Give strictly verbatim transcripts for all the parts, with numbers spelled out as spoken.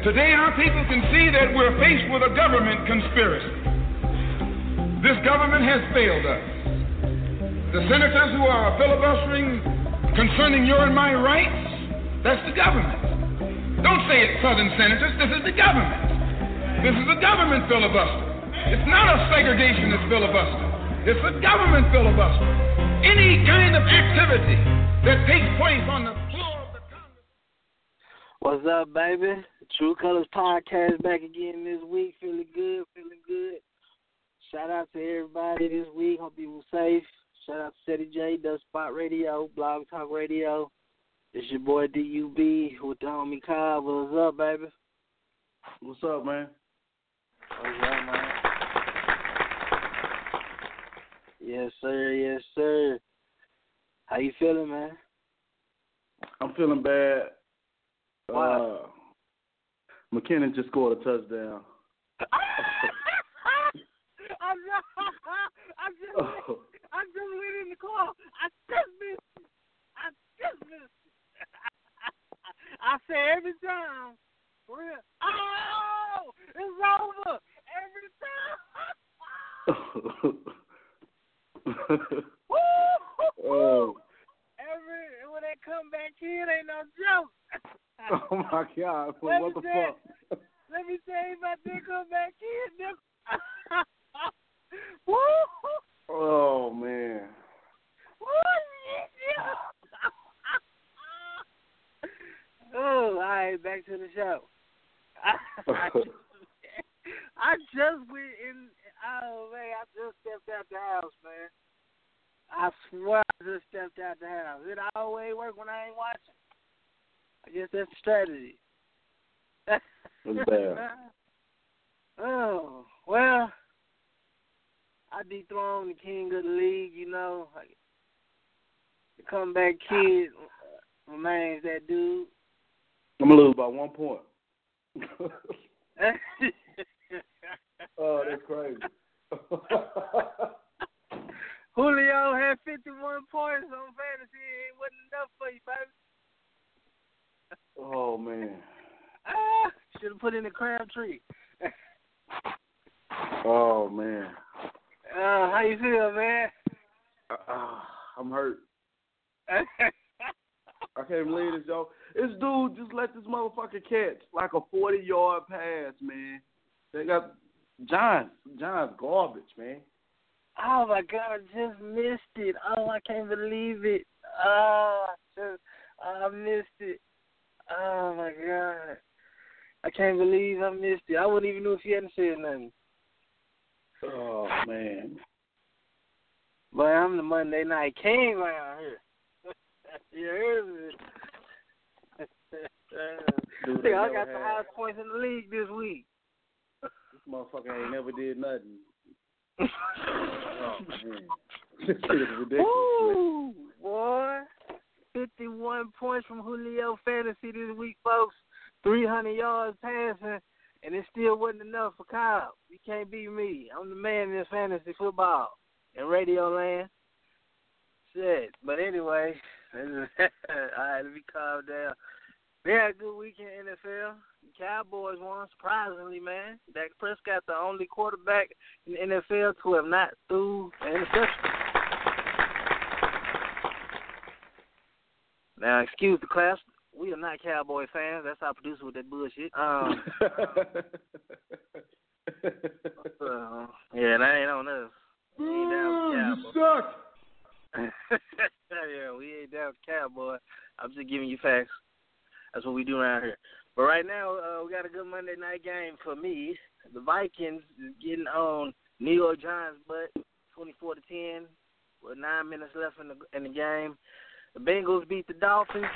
Today our people can see that we're faced with a government conspiracy. This government has failed us. The senators who are filibustering concerning your and my rights, that's the government. Don't say it's Southern senators, this is the government. This is a government filibuster. It's not a segregationist filibuster. It's a government filibuster. Any kind of activity that takes place on the floor of the Congress. What's up, baby? True Colors Podcast back again this week. Feeling good, feeling good. Shout out to everybody this week. Hope you were safe. Shout out to Ceddy J, Dust Spot Radio, Blog Talk Radio. It's your boy D U B with the homie Kyle. What's up, baby? What's up, man? What's up, man? Yes, sir. Yes, sir. How you feeling, man? I'm feeling bad. Wow. Uh, McKinnon just scored a touchdown. I just, I just, Oh. I just went in the car. I just missed it. I just missed it. I say every time, for real. Oh, it's over every time. Woo! Oh. Every when they come back in, ain't no joke. Oh my God! Let What me the tell- fuck? Let me tell you about they come back in. Them. Woo! Oh man! Oh, all right, back to the show. I, I, just, I just went in. Oh man, I just stepped out the house, man. I swear, I just stepped out the house. It always work when I ain't watching. I guess that's the strategy. That's bad. Oh well, I dethroned the king of the league. You know, like, the comeback kid remains that dude. I'm gonna lose by one point. Oh, that's crazy. Julio had fifty-one points on fantasy. It wasn't enough for you, baby. Oh man. Ah, should have put in the Crabtree. Oh man. Uh, how you feel, man? Uh, I'm hurt. I can't believe this, yo. This dude just let this motherfucker catch like a forty-yard pass, man. They got Giants. Giants garbage, man. Oh, my God, I just missed it. Oh, I can't believe it. Oh, I, just, I missed it. Oh, my God. I can't believe I missed it. I wouldn't even know if you hadn't said nothing. Oh, man. But I'm the Monday Night King around here. You heard me? Dude, I think I never got the had- highest points in the league this week. This motherfucker ain't never did nothing. Oh, man. This shit is ridiculous, Woo, boy. fifty-one points from Julio Fantasy this week, folks. three hundred yards passing, and it still wasn't enough for Kyle. You can't beat me. I'm the man in this fantasy football in Radio Land. Shit. But anyway, all right, let me calm down. We had a good weekend in N F L. The Cowboys won, surprisingly, man. Dak Prescott, the only quarterback in the N F L to have not threw an interception. Now, excuse the class. We are not Cowboy fans. That's our producer with that bullshit. Um, uh, yeah, that ain't on us. We ain't down with you Cowboy. suck. Yeah, we ain't down with Cowboy. I'm just giving you facts. That's what we do around here. But right now, uh, we got a good Monday night game for me. The Vikings is getting on New York Giants' butt, twenty-four to ten, with nine minutes left in the in the game. The Bengals beat the Dolphins.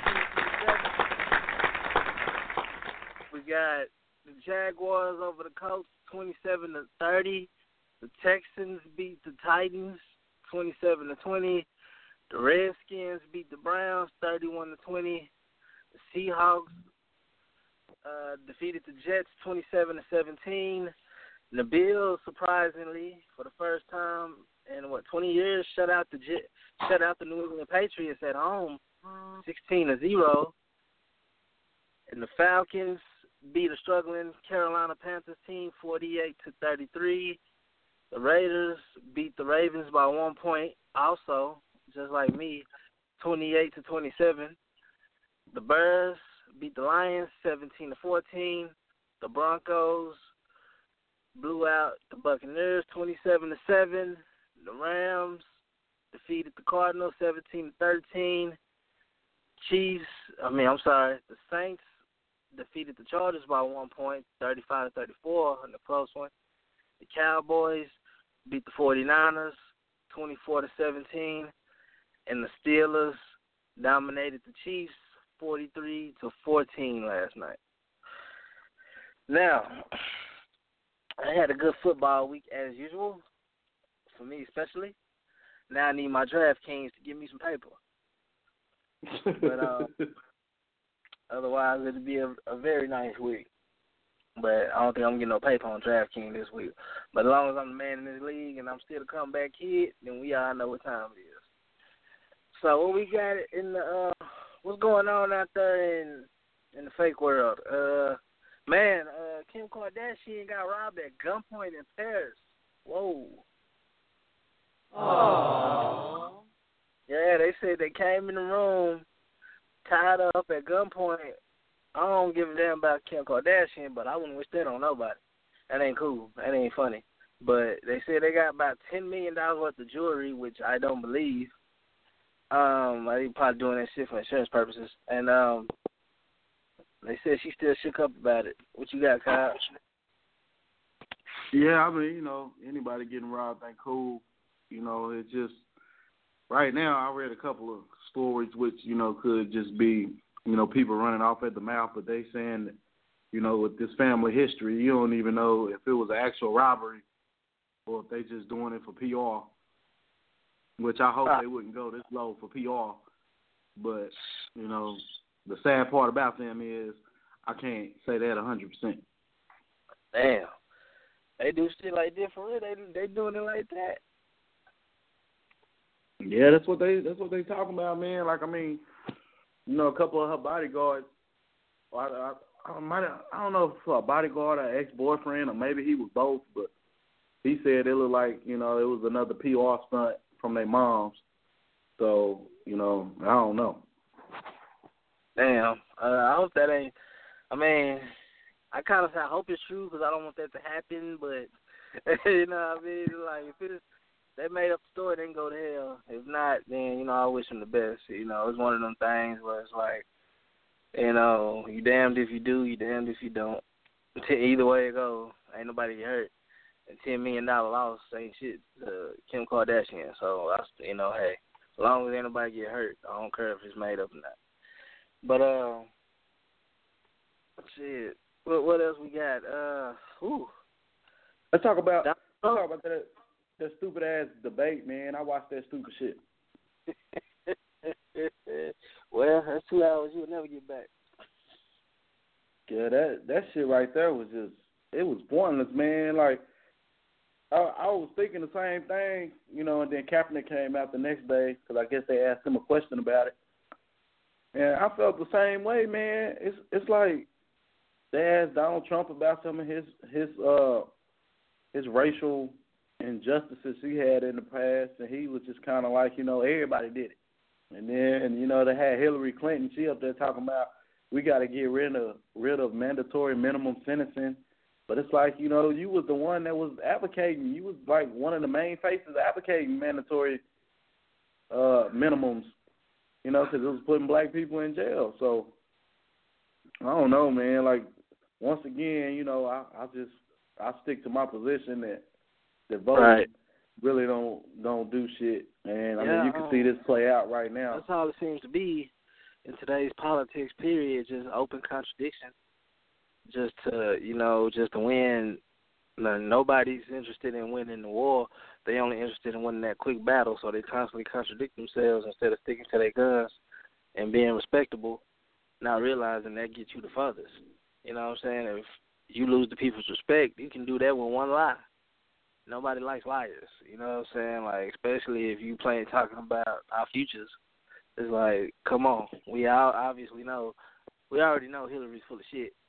We got the Jaguars over the Colts, twenty-seven to thirty. The Texans beat the Titans, twenty-seven to twenty. The Redskins beat the Browns, thirty-one to twenty. The Seahawks uh, defeated the Jets, twenty-seven to seventeen. The Bills, surprisingly, for the first time in what twenty years, shut out the Jet, shut out the New England Patriots at home, sixteen to zero. And the Falcons beat a struggling Carolina Panthers team forty-eight to thirty-three. The Raiders beat the Ravens by one point, also, just like me, twenty-eight to twenty-seven. The Bears beat the Lions seventeen to fourteen. The Broncos blew out the Buccaneers twenty-seven to seven. The Rams defeated the Cardinals seventeen to thirteen. Chiefs, I mean, I'm sorry, the Saints defeated the Chargers by one point, thirty-five to thirty-four, in a close one. The Cowboys beat the 49ers twenty-four to seventeen, and the Steelers dominated the Chiefs forty-three to fourteen last night. Now, I had a good football week as usual, for me especially. Now I need my DraftKings to give me some paper. But uh, otherwise, it'll be a, a very nice week. But I don't think I'm getting no paper on DraftKings this week. But as long as I'm the man in this league and I'm still a comeback kid, then we all know what time it is. So what we got in the uh, what's going on out there in in the fake world? Uh, man, uh, Kim Kardashian got robbed at gunpoint in Paris. Whoa. Aww. Yeah, they said they came in the room, tied her up at gunpoint. I don't give a damn about Kim Kardashian, but I wouldn't wish that on nobody. That ain't cool. That ain't funny. But they said they got about ten million dollars worth of jewelry, which I don't believe. Um, they probably doing that shit for insurance purposes. And um, they said she still shook up about it. What you got, Kyle? Yeah, I mean, you know, anybody getting robbed ain't cool. You know, it's just, right now I read a couple of stories which, you know, could just be, you know, people running off at the mouth, but they saying that, you know, with this family history, you don't even know if it was an actual robbery or if they just doing it for P R, which I hope they wouldn't go this low for P R. But, you know, the sad part about them is I can't say that one hundred percent. Damn. They do shit like that for real? They, they doing it like that? Yeah, that's what they that's what they talking about, man. Like, I mean, you know, a couple of her bodyguards. I, I, I might I don't know if for a bodyguard or ex-boyfriend or maybe he was both, but he said it looked like, you know, it was another P R stunt from their moms. So, you know, I don't know. Damn. Uh, I hope that ain't. I mean, I kind of I hope it's true because I don't want that to happen. But you know what I mean? Like if it's they made up the story, then go to hell. If not, then, you know, I wish them the best. You know, it's one of them things where it's like, you know, you damned if you do, you damned if you don't. Either way it goes, ain't nobody get hurt. And ten million dollars loss ain't shit to Kim Kardashian. So, I, you know, hey, as long as ain't nobody get hurt, I don't care if it's made up or not. But, uh, shit, what, what else we got? Uh, whew. Let's talk about, let's talk about that. That stupid ass debate, man. I watched that stupid shit. Well, that's two hours you'll never get back. Yeah, that that shit right there was just, it was pointless, man. Like, I, I was thinking the same thing, you know, and then Kaepernick came out the next day because I guess they asked him a question about it. And I felt the same way, man. It's it's like they asked Donald Trump about some of his his uh his racial injustices he had in the past, and he was just kind of like, you know, everybody did it. And then, you know, they had Hillary Clinton. She up there talking about we got to get rid of rid of mandatory minimum sentencing. But it's like, you know, you was the one that was advocating. You was like one of the main faces advocating mandatory uh, minimums, you know, because it was putting black people in jail. So I don't know, man. Like, once again, you know, I, I just I stick to my position that the vote right. really don't don't do shit. And I yeah, mean, you can um, see this play out right now. That's all it seems to be in today's politics. Period, just open contradiction. Just to you know, just to win. Nobody's interested in winning the war. They only interested in winning that quick battle. So they constantly contradict themselves instead of sticking to their guns and being respectable. Not realizing that gets you the furthest. You know what I'm saying? If you lose the people's respect, you can do that with one lie. Nobody likes liars, you know what I'm saying? Like, especially if you playing talking about our futures. It's like, come on. We all obviously know, we already know Hillary's full of shit.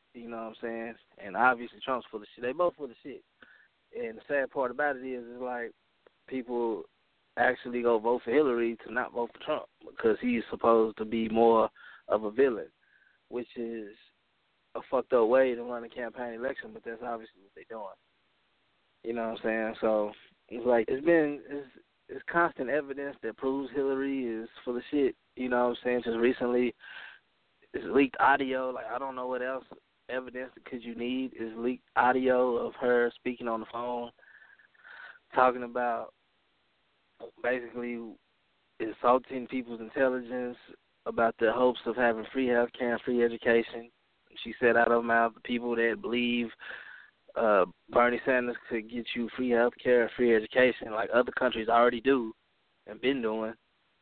You know what I'm saying? And obviously Trump's full of shit. They both full of shit. And the sad part about it is, is like people actually go vote for Hillary to not vote for Trump because he's supposed to be more of a villain, which is a fucked up way to run a campaign election, but that's obviously what they're doing. You know what I'm saying? So it's like it's been it's, it's constant evidence that proves Hillary is full of shit. You know what I'm saying? Just recently, it's leaked audio. Like I don't know what else evidence could you need is leaked audio of her speaking on the phone, talking about basically insulting people's intelligence about the hopes of having free health care and free education. She said out of her mouth, the people that believe uh, Bernie Sanders could get you free health care and free education like other countries already do and been doing,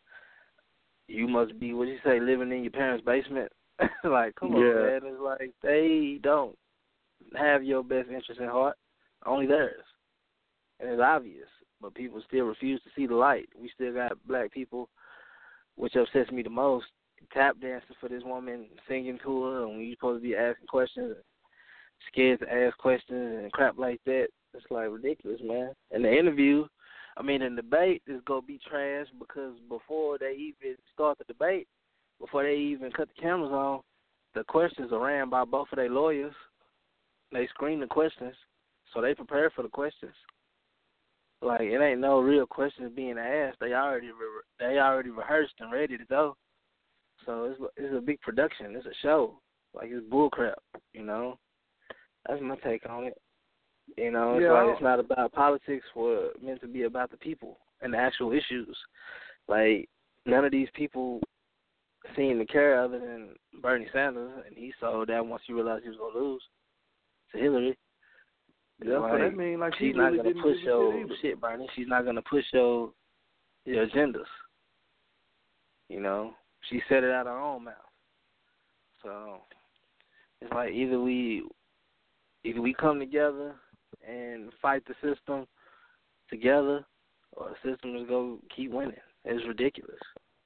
you must be, what do you say, living in your parents' basement? Like, come on, yeah. man. It's like they don't have your best interest in heart, only theirs. And it's obvious, but people still refuse to see the light. We still got black people, which upsets me the most, tap dancing for this woman, singing to her, and when you're supposed to be asking questions, scared to ask questions and crap like that. It's like ridiculous, man. And the interview, I mean, the debate is going to be trash because before they even start the debate, before they even cut the cameras on, the questions are ran by both of their lawyers. They screen the questions, so they prepare for the questions. Like, it ain't no real questions being asked. They already re- they already rehearsed and ready to go. So it's it's a big production. It's a show. Like, it's bullcrap, you know. That's my take on it. You know, it's yeah. like it's not about politics. We're meant to be about the people and the actual issues. Like, none of these people seem to care other than Bernie Sanders, and he saw that once he realized he was going to lose to Hillary. Yeah, like, so that means like she's she not really going to push your shit, shit, Bernie. She's not going to push your, your agendas. You know, she said it out of her own mouth. So it's like either we either we come together and fight the system together, or the system is going to keep winning. It's ridiculous.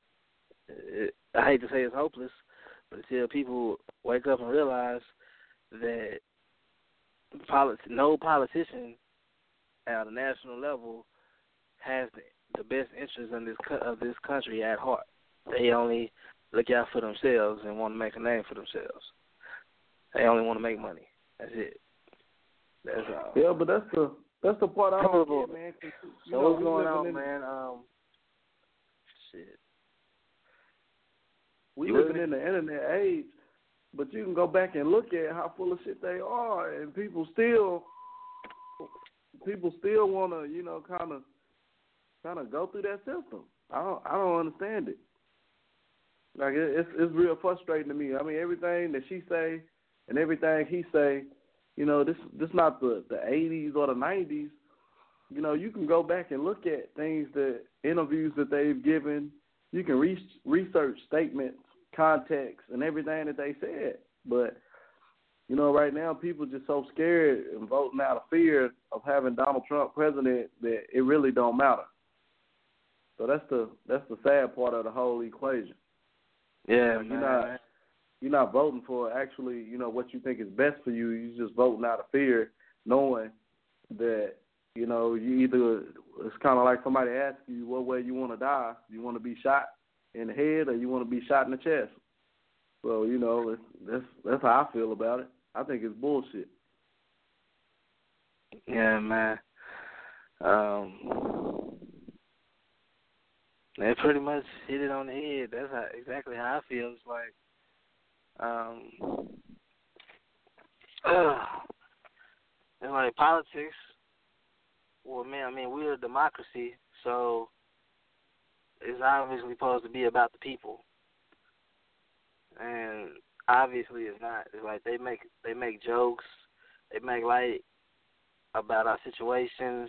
It, I hate to say it's hopeless, but until people wake up and realize that polit- no politician at a national level has the, the best interests in this co- of this country at heart. They only look out for themselves and want to make a name for themselves. They only want to make money. That's it. That's all. Yeah, but that's the that's the part I don't get, man. So know, what's going on, in, man? Um, shit. We you living in the internet age, but you can go back and look at how full of shit they are, and people still people still want to, you know, kind of kind of go through that system. I don't I don't understand it. Like it, it's it's real frustrating to me. I mean, everything that she say and everything he say, you know, this this not the the eighties or the nineties. You know, you can go back and look at things that interviews that they've given. You can re- research statements, context, and everything that they said. But, you know, right now people just so scared and voting out of fear of having Donald Trump president that it really don't matter. So that's the that's the sad part of the whole equation. Yeah, like, man. You're not, you're not voting for actually, you know, what you think is best for you. You're just voting out of fear, knowing that, you know, you either, it's kind of like somebody asks you what way you want to die. You want to be shot in the head or you want to be shot in the chest. So, you know, it's, that's that's how I feel about it. I think it's bullshit. Yeah, man. Um, they pretty much hit it on the head. That's how, exactly how I feel. It's like, um, uh, it's like politics. Well, man, I mean, we're a democracy, so it's obviously supposed to be about the people, and obviously it's not. It's like they make they make jokes, they make light about our situations,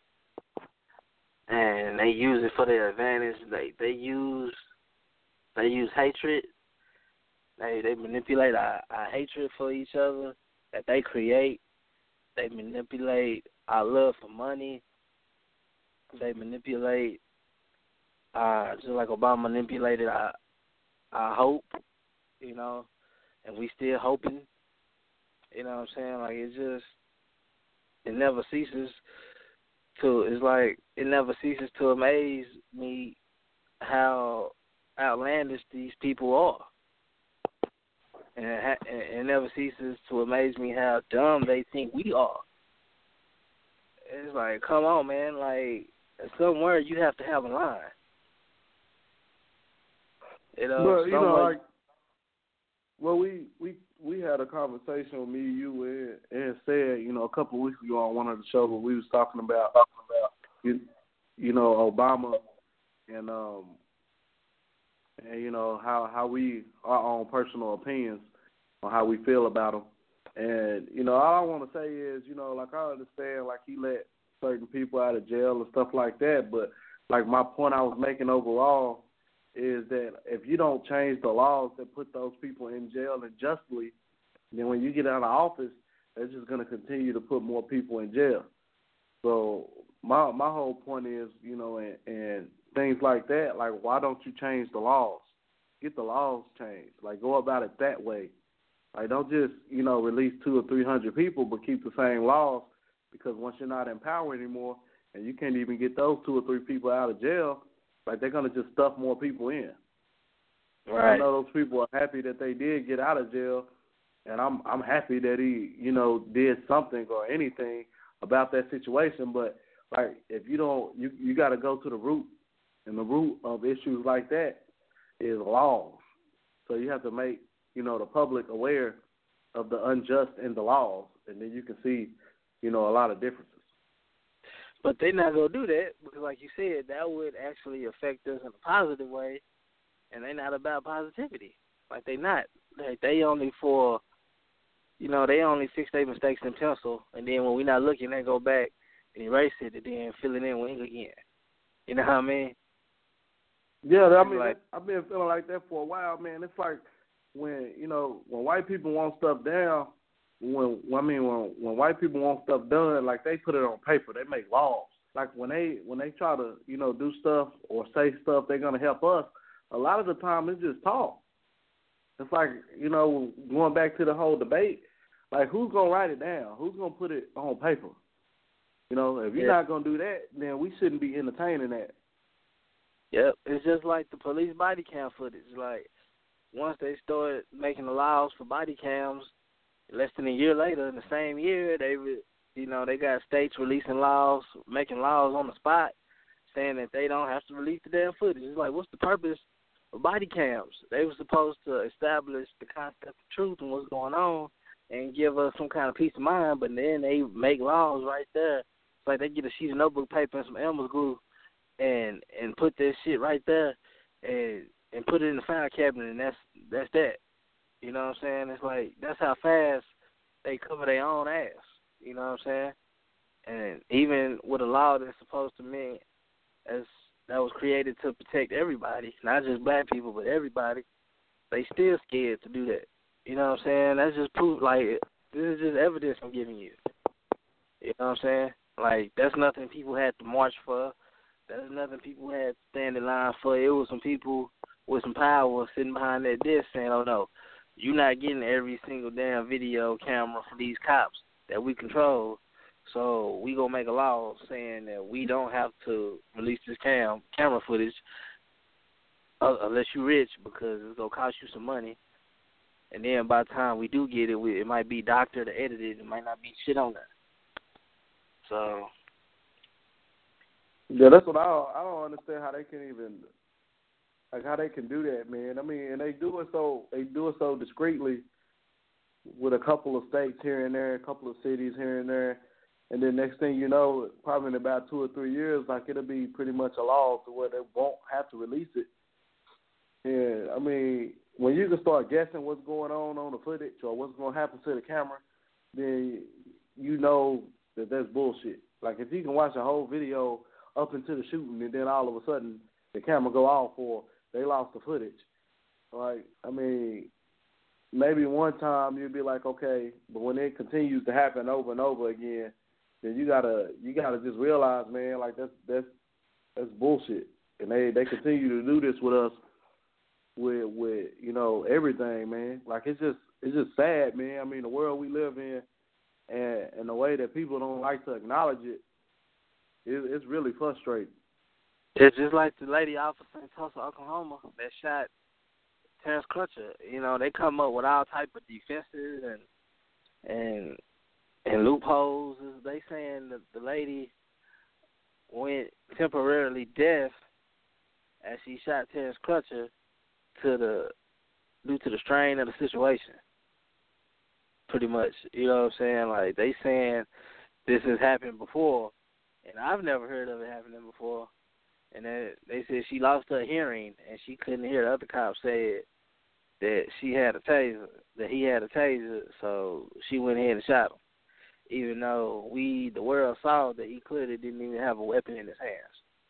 and they use it for their advantage. They they use they use hatred. They they manipulate our, our hatred for each other that they create. They manipulate our love for money. They manipulate, uh, just like Obama manipulated our, our hope, you know, and we still hoping. You know what I'm saying? Like, it just, it never ceases to, it's like, it never ceases to amaze me how outlandish these people are. And it, ha- it never ceases to amaze me how dumb they think we are. It's like, come on, man. Like, somewhere you have to have a line. You know, but, you know, somewhere... like, well, we, we, we had a conversation with me, you, and, and said, you know, a couple of weeks ago on one of the shows where we was talking about, talking about you, you know, Obama and, um, and, you know, how, how we, our own personal opinions on how we feel about him. And, you know, all I want to say is, you know, like, I understand, like, he let certain people out of jail and stuff like that, but, like, my point I was making overall is that if you don't change the laws that put those people in jail unjustly, then when you get out of office, they're just going to continue to put more people in jail. So my my whole point is, you know, and, and things like that, like, why don't you change the laws? Get the laws changed. Like, go about it that way. Like, don't just, you know, release two or three hundred people, but keep the same laws, because once you're not in power anymore and you can't even get those two or three people out of jail, like, they're going to just stuff more people in. Right. I know those people are happy that they did get out of jail, and I'm I'm happy that he, you know, did something or anything about that situation. But, like, if you don't, you, you got to go to the root, and the root of issues like that is laws. So you have to make, you know, the public aware of the unjust in the laws, and then you can see, you know, a lot of differences. But they're not going to do that because, like you said, that would actually affect us in a positive way, and they're not about positivity. Like, they not. Like, they only for, you know, they only fix their mistakes in pencil, and then when we're not looking, they go back and erase it and then fill it in with ink again. You know what I mean? Yeah, I mean, like, I've been feeling like that for a while, man. It's like when, you know, when white people want stuff down, when I mean when when white people want stuff done, like, they put it on paper, they make laws. Like, when they when they try to, you know, do stuff or say stuff they're gonna help us, a lot of the time it's just talk. It's like, you know, going back to the whole debate, like, who's gonna write it down? Who's gonna put it on paper? You know, if you're yeah. not gonna do that, then we shouldn't be entertaining that. Yep, it's just like the police body cam footage. Like, once they started making the laws for body cams, less than a year later, in the same year, they, you know, they got states releasing laws, making laws on the spot, saying that they don't have to release the damn footage. It's like, what's the purpose of body cams? They were supposed to establish the concept of truth and what's going on and give us some kind of peace of mind, but then they make laws right there. It's like they get a sheet of notebook paper and some Elmer's glue and and put that shit right there and and put it in the file cabinet, and that's that's that. You know what I'm saying? It's like, that's how fast they cover their own ass. You know what I'm saying? And even with a law that's supposed to mean as that was created to protect everybody, not just black people, but everybody, they still scared to do that. You know what I'm saying? That's just proof. Like, this is just evidence I'm giving you. You know what I'm saying? Like, that's nothing people had to march for. That's nothing people had to stand in line for. It was some people with some power sitting behind that desk saying, oh, no, you're not getting every single damn video camera from these cops that we control, so we going to make a law saying that we don't have to release this cam camera footage uh, unless you're rich, because it's going to cost you some money. And then by the time we do get it, we, it might be doctored or edited. It might not be shit on there. So... Yeah, that's what I don't, I don't understand how they can even, like, how they can do that, man. I mean, and they do it so they do it so discreetly with a couple of states here and there, a couple of cities here and there, and then next thing you know, probably in about two or three years, like, it'll be pretty much a law to where they won't have to release it. And I mean, when you can start guessing what's going on on the footage or what's going to happen to the camera, then you know that that's bullshit. Like, if you can watch a whole video up into the shooting, and then all of a sudden the camera go off or they lost the footage. Like, I mean, maybe one time you'd be like, okay, but when it continues to happen over and over again, then you gotta you gotta just realize, man, like, that's that's that's bullshit. And they, they continue to do this with us with with you know everything, man. Like, it's just it's just sad, man. I mean, the world we live in, and and the way that people don't like to acknowledge it, it it's really frustrating. It's just like the lady off of Saint Tulsa, Oklahoma, that shot Terrence Crutcher. You know, they come up with all type of defenses and and and loopholes. They saying that the lady went temporarily deaf as she shot Terrence Crutcher to the due to the strain of the situation. Pretty much, you know what I'm saying? Like, they saying this has happened before, and I've never heard of it happening before. And then they said she lost her hearing, and she couldn't hear the other cop say that she had a taser, that he had a taser, so she went ahead and shot him, even though we, the world, saw that he clearly didn't even have a weapon in his hands.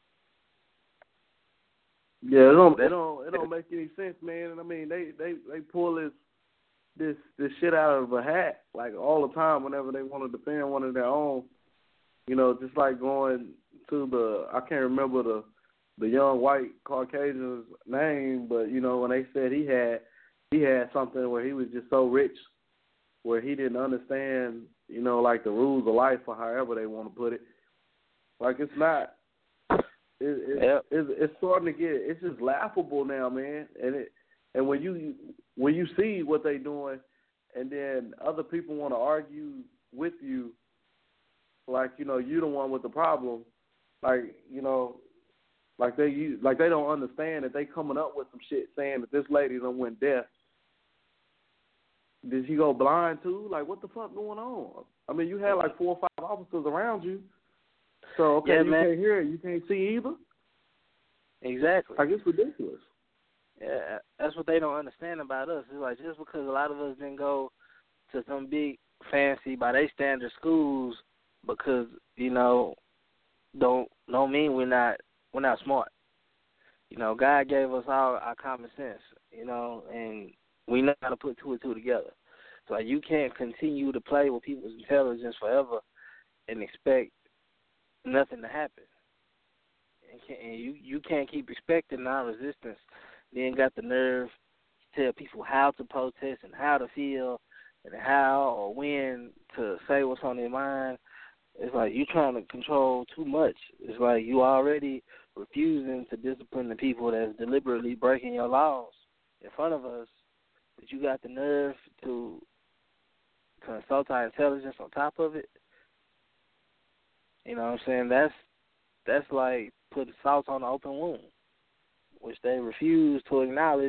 Yeah, it don't, it don't, it don't make any sense, man. And I mean, they, they, they pull this, this, this shit out of a hat like all the time whenever they want to defend one of their own. You know, just like going to the, I can't remember the, the young white Caucasian's name, but you know when they said he had, he had something where he was just so rich, where he didn't understand, you know, like the rules of life or however they want to put it. Like it's not. It, it, yep. it's, it's starting to get. It's just laughable now, man. And it, and when you when you see what they doing, and then other people want to argue with you, like you know you the one with the problem, like you know, like they like they don't understand that they coming up with some shit saying that this lady done went deaf. Did she go blind too? Like what the fuck going on? I mean, you had like four or five officers around you. So, okay, yeah, you man. can't hear it, you can't see either? Exactly. Like, it's ridiculous. Yeah, that's what they don't understand about us. It's like just because a lot of us didn't go to some big, fancy, by their standard schools because, you know, don't don't mean we're not we're not smart. You know, God gave us all our common sense, you know, and we know how to put two and two together. So like, you can't continue to play with people's intelligence forever and expect nothing to happen. And, can, and you, you can't keep expecting non-resistance. Then got the nerve to tell people how to protest and how to feel and how or when to say what's on their mind. It's like you're trying to control too much. It's like you already refusing to discipline the people that's deliberately breaking your laws in front of us, but you got the nerve to consult our intelligence on top of it. You know what I'm saying? That's that's like putting salt on an open wound, which they refuse to acknowledge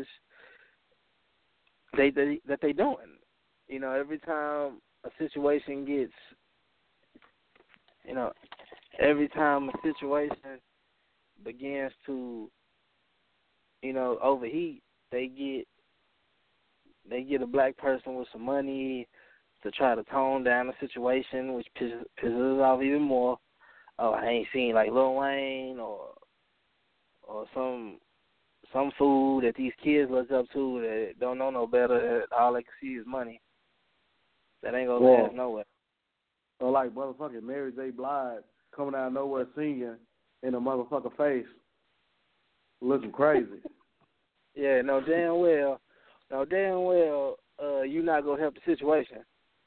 they, they that they doing. You know, every time a situation gets, you know, every time a situation begins to, you know, overheat, they get they get a black person with some money to try to tone down the situation, which pisses, pisses us off even more. Oh, I ain't seen like Lil Wayne or or some some fool that these kids look up to that don't know no better. That all they can see is money. That ain't gonna Well, last nowhere. Or like motherfucking Mary J. Blige coming out of nowhere singing in a motherfucker face, looking crazy. Yeah, no damn well, no damn well, uh, you not gonna help the situation.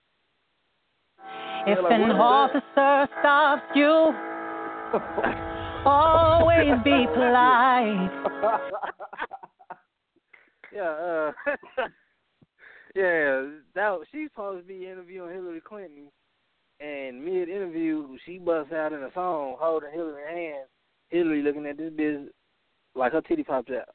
If an officer stops you, always be polite. Yeah, uh, yeah. That she's supposed to be interviewing Hillary Clinton, and mid-interview she busts out in a song holding Hillary's hand. Hillary looking at this bitch like her titty popped out.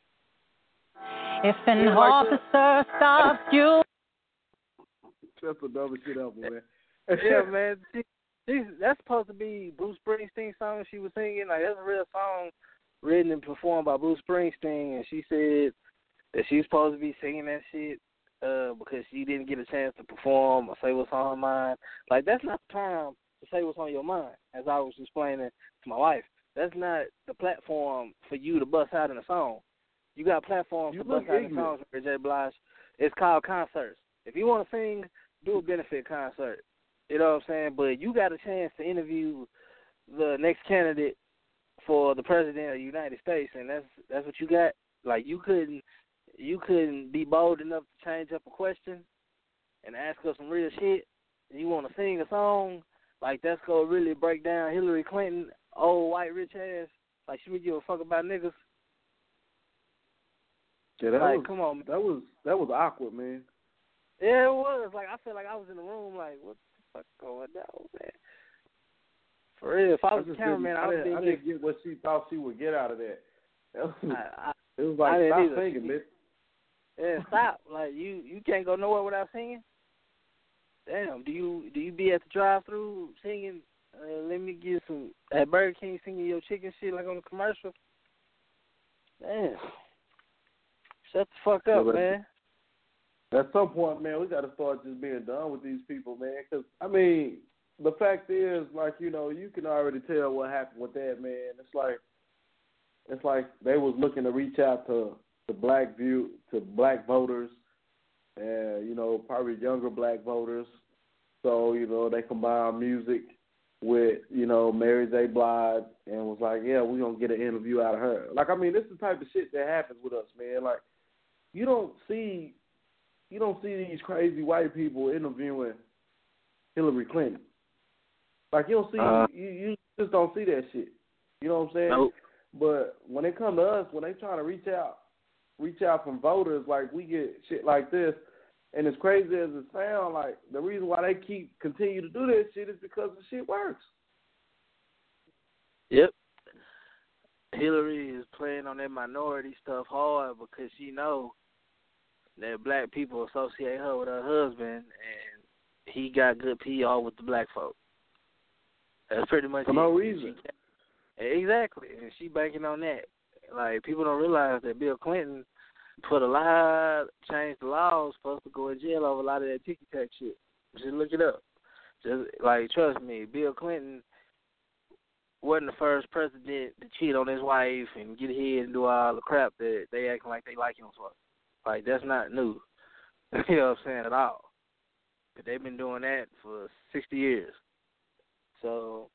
If an like officer that. stops you, that's the dumbest shit ever, man. Yeah, man. She, she's, that's supposed to be Bruce Springsteen's song she was singing. Like, that's a real song written and performed by Bruce Springsteen. And she said that she's supposed to be singing that shit uh, because she didn't get a chance to perform or say what's on her mind. Like, that's not the time to say what's on your mind, as I was explaining to my wife. That's not the platform for you to bust out in a song. You got platforms you to bust out in songs for J. Blige. It's called concerts. If you want to sing, do a benefit concert. You know what I'm saying? But you got a chance to interview the next candidate for the president of the United States, and that's that's what you got. Like, you couldn't you couldn't be bold enough to change up a question and ask us some real shit, and you want to sing a song, like that's going to really break down Hillary Clinton, old white rich ass, like she would give a fuck about niggas. Yeah, that like, was, come on. That was, that was awkward, man. Yeah, it was. Like, I feel like I was in the room, like, what the fuck going down, man? For real, if I was I a cameraman, I, I would I didn't get what she thought she would get out of that. that was, I, I, it was like, stop either. singing, bitch. Yeah, stop. Like, you, you can't go nowhere without singing? Damn, do you do you be at the drive-thru singing, uh, let me get some, at Burger King singing your chicken shit like on the commercial? Damn. Shut the fuck up, yeah, man. At some point, man, we got to start just being done with these people, man. Because, I mean, the fact is, like, you know, you can already tell what happened with that, man. It's like, it's like they was looking to reach out to to black view to black voters, and you know, probably younger black voters. So, you know, they combined music with, you know, Mary J. Blige, and was like, yeah, we're gonna get an interview out of her. Like, I mean, this is the type of shit that happens with us, man. Like, you don't see. You don't see these crazy white people interviewing Hillary Clinton. Like, you don't see, uh, you, you just don't see that shit. You know what I'm saying? Nope. But when they come to us, when they trying to reach out, reach out from voters, like, we get shit like this. And as crazy as it sounds, like, the reason why they keep continue to do that shit is because the shit works. Yep. Hillary is playing on that minority stuff hard because she knows that black people associate her with her husband, and he got good P R with the black folk. That's pretty much For it. no reason. She, exactly, and she banking on that. Like, people don't realize that Bill Clinton put a lot, changed the laws for us to go in jail over a lot of that ticky-tack shit. Just look it up. Just, like, trust me, Bill Clinton wasn't the first president to cheat on his wife and get ahead and do all the crap that they acting like they like him for. Like, that's not new, you know what I'm saying, at all. But they've been doing that for sixty years. So,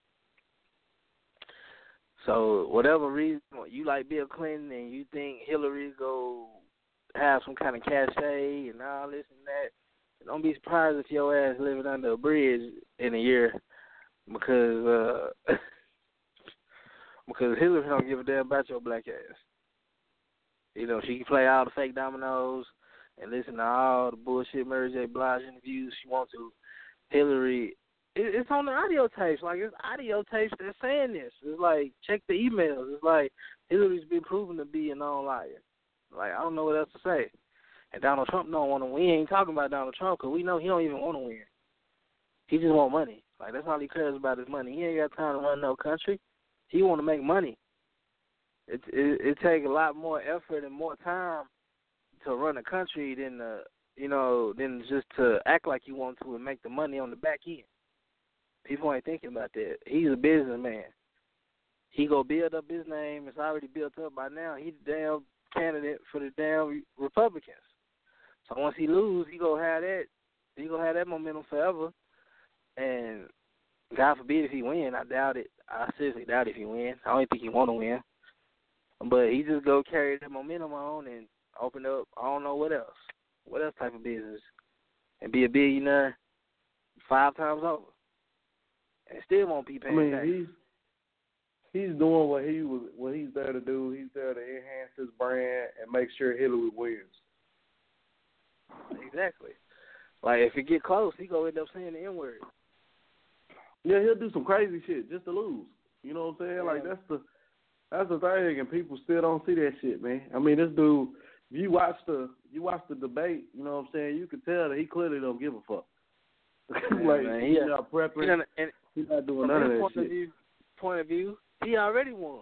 so whatever reason you like Bill Clinton and you think Hillary go have some kind of cachet and all this and that, don't be surprised if your ass living under a bridge in a year because uh, because Hillary don't give a damn about your black ass. You know, she can play all the fake dominoes and listen to all the bullshit Mary J. Blige interviews she wants to. Hillary, it, it's on the audio tapes. Like, it's audio tapes that's saying this. It's like, check the emails. It's like, Hillary's been proven to be a known liar. Like, I don't know what else to say. And Donald Trump don't want to win. We ain't talking about Donald Trump because we know he don't even want to win. He just want money. Like, that's all he cares about is money. He ain't got time to run no country. He want to make money. It, it it take a lot more effort and more time to run a country than uh, you know than just to act like you want to and make the money on the back end. People ain't thinking about that. He's a businessman. He go build up his name. It's already built up by now. He's the damn candidate for the damn Republicans. So once he lose, he gonna have that. He gonna have that momentum forever. And God forbid if he win, I doubt it. I seriously doubt if he win. I don't think he want to win. But he just go carry that momentum on and open up, I don't know what else. What else type of business? And be a billionaire five times over. And still won't be paying I mean, taxes. he's, he's doing what he was, what he's there to do. He's there to enhance his brand and make sure Hillary wins. Exactly. Like, if it get close, he going to end up saying the N-word. Yeah, he'll do some crazy shit just to lose. You know what I'm saying? Yeah. Like, that's the... That's the thing, and people still don't see that shit, man. I mean, this dude, if you watch the you watch the debate, you know what I'm saying, you can tell that he clearly don't give a fuck. Yeah, like, man, he's he, not prepping. He done, and he's not doing from none of his that point shit. Of view, point of view, he already won.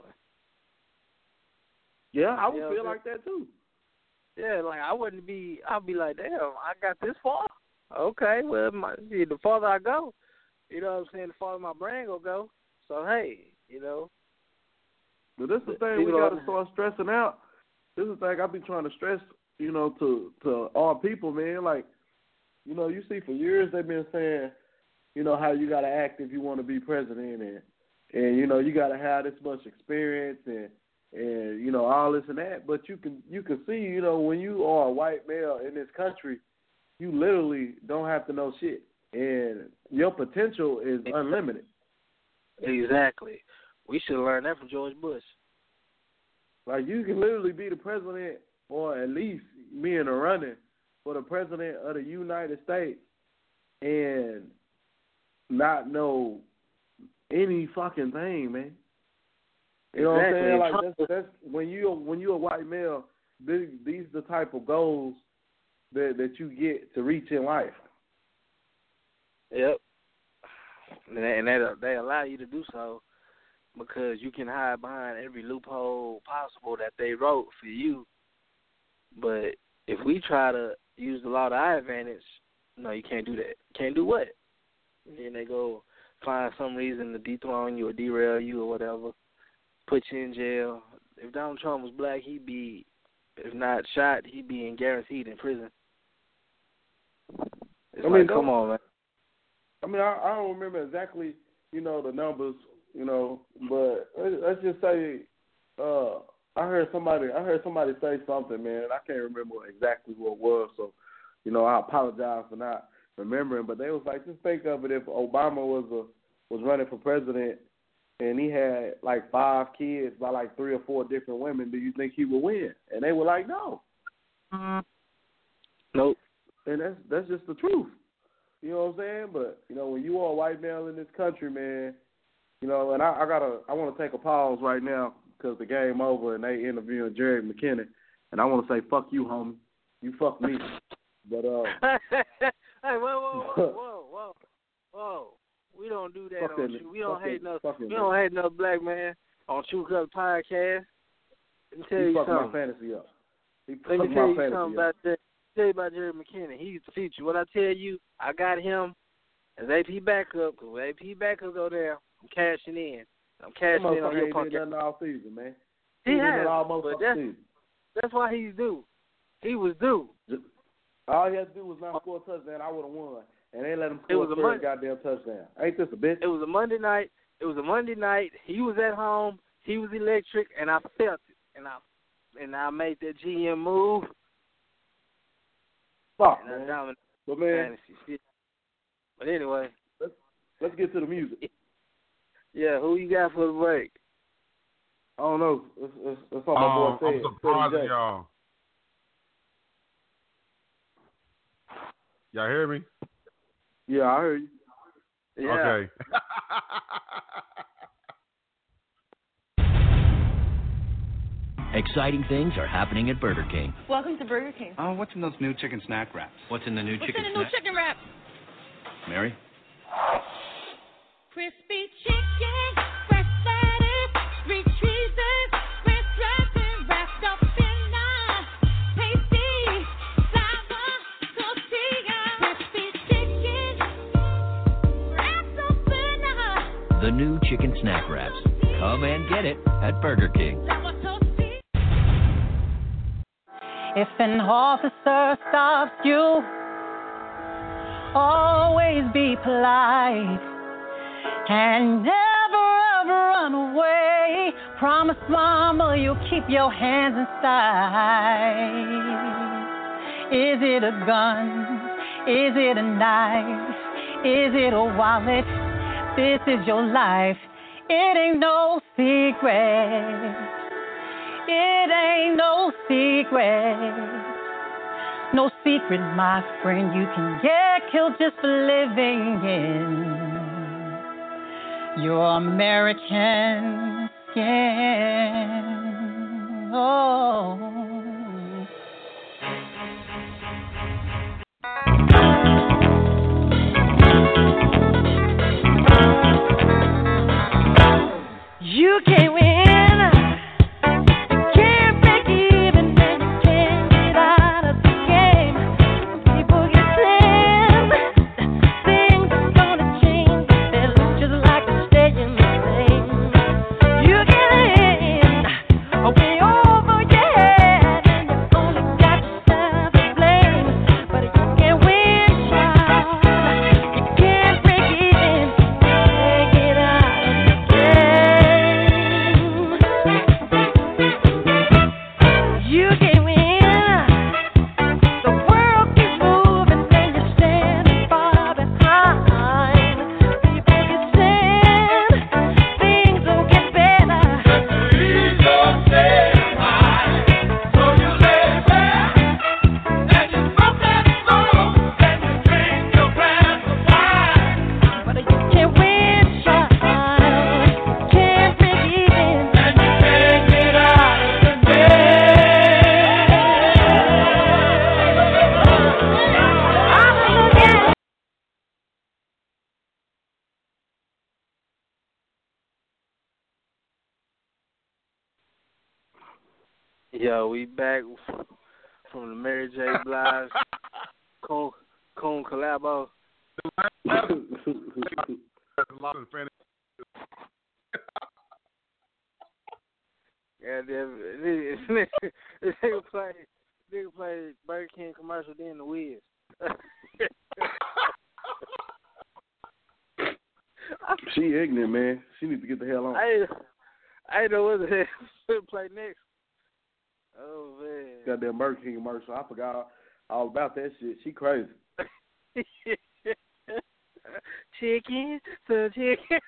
Yeah, I would you know, feel like that, too. Yeah, like, I wouldn't be, I'd be like, damn, I got this far? Okay, well, my, the farther I go, you know what I'm saying, the farther my brain will go. So, hey, you know. But this is the thing we got to start stressing out. This is the thing I be trying to stress, you know, to, to our people, man. Like, you know, you see for years they've been saying, you know, how you got to act if you want to be president. And, and you know, you got to have this much experience and, and you know all this and that. But you can you can see, you know, when you are a white male in this country, you literally don't have to know shit, and your potential is unlimited. Exactly. We should learn that from George Bush. Like, you can literally be the president, or at least be in a running for the president of the United States, and not know any fucking thing, man. You know exactly. what I'm saying? Like, that's, that's when you when you're a white male, these, these are the type of goals that that you get to reach in life. Yep. And they, and they, they allow you to do so because you can hide behind every loophole possible that they wrote for you. But if we try to use the law to our advantage, no, you can't do that. Can't do what? And then they go find some reason to dethrone you or derail you or whatever, put you in jail. If Donald Trump was black, he'd be, if not shot, he'd be in guaranteed in prison. It's I mean, like, come on, man. I mean, I, I don't remember exactly, you know, the numbers, you know, but let's just say, uh, I heard somebody, I heard somebody say something, man, and I can't remember exactly what it was, so, you know, I apologize for not remembering, but they was like, just think of it if Obama was a, was running for president and he had like five kids by like three or four different women, do you think he would win? And they were like, no. Mm-hmm. Nope. And that's that's just the truth. You know what I'm saying? But, you know, when you are a white male in this country, man, you know, and I, I gotta, I want to take a pause right now because the game over and they interviewing Jerry McKinnon, and I want to say, fuck you, homie. You fuck me. But, uh. Hey, whoa, whoa, whoa, whoa, whoa, whoa. We don't do that on True. We don't hate no, we don't hate no black man on True Cut Podcast. Let me tell you something. He fucked my fantasy up. He Let me tell you something up. about that. Tell you about Jerry McKinnon. He's the future. What I tell you, I got him as A P backup. Because when A P backup go there, I'm cashing in. I'm cashing in on your podcast. He did nothing all season, man. He, he has. All but that's, season. that's why he's due. He was due. All he had to do was not score a touchdown. I would have won. And they let him score a third goddamn touchdown. Ain't this a bitch? It was a Monday night. It was a Monday night. He was at home. He was electric, and I felt it. And I and I made that G M move. Fuck, and man. I But, man. Fantasy. But anyway. Let's, let's get to the music. Yeah, who you got for the break? I don't know. That's, that's, that's what my um, boy said. I'm surprised y'all. Y'all hear me? Yeah, I heard you. Yeah. Okay. Exciting things are happening at Burger King. Welcome to Burger King. Oh, what's in those new chicken snack wraps? What's in the new What's chicken in the snack? new chicken wrap? Mary? Crispy chicken, fresh lettuce, three cheeses, ranch dressing, wrapped up in a tasty flour tortilla. Crispy chicken, wrapped up in a. The new chicken snack wraps. Come and get it at Burger King. If an officer stops you, always be polite and never ever run away. Promise mama you'll keep your hands inside. Is it a gun? Is it a knife? Is it a wallet? This is your life. It ain't no secret. It ain't no secret. No secret, my friend. You can get killed just for living in your American skin. Oh. You can't win. Way over your head. Yo, we back from the Mary J. Blige Coon, Coon collabo. Yeah, this nigga play, nigga play Burger King commercial, then the Wiz. She ignorant, man. She needs to get the hell on. I I didn't know what the hell to play next. Oh man. Goddamn Burger King commercial. I forgot all about that shit. She crazy. Chicken, some chicken.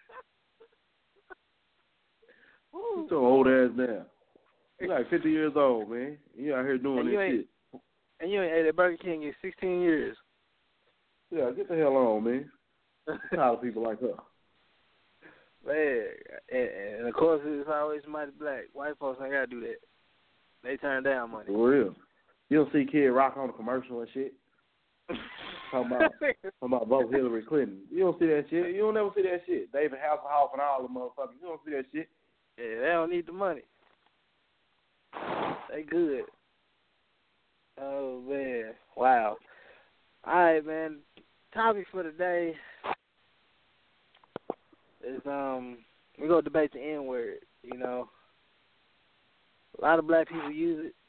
You so old ass now. You like fifty years old, man. You out here doing this shit. And you ain't ate at Burger King in sixteen years. Yeah, get the hell on, man. I'm tired of people like her. Man, and, and of course it's always mighty black. White folks ain't gotta do that. They turn down money. For real. You don't see Kid Rock on the commercial and shit. talking about talking about vote Hillary Clinton. You don't see that shit. You don't never see that shit. David Hasselhoff and all the motherfuckers. You don't see that shit. Yeah, they don't need the money. They good. Oh man. Wow. Alright, man. Topic for today is um we're gonna debate the N word, you know. A lot of black people use it.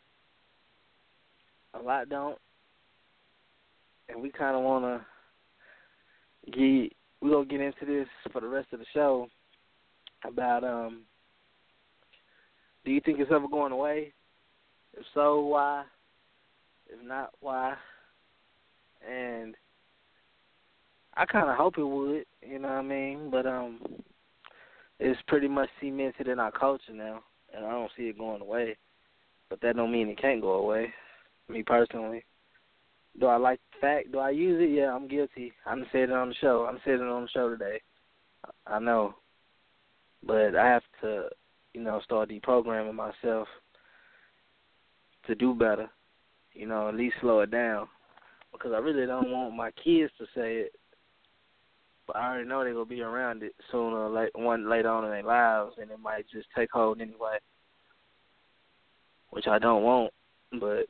A lot don't. And we kinda wanna get we're gonna get into this for the rest of the show about um do you think it's ever going away? If so, why? If not, why? And I kind of hope it would, you know what I mean? But um, it's pretty much cemented in our culture now, and I don't see it going away. But that don't mean it can't go away, me personally. Do I like the fact? Do I use it? Yeah, I'm guilty. I done said it on the show. I'm saying it on the show today. I know. But I have to, you know, start deprogramming myself to do better, you know, at least slow it down. Because I really don't want my kids to say it, but I already know they're going to be around it sooner or late, one later on in their lives, and it might just take hold anyway, which I don't want. But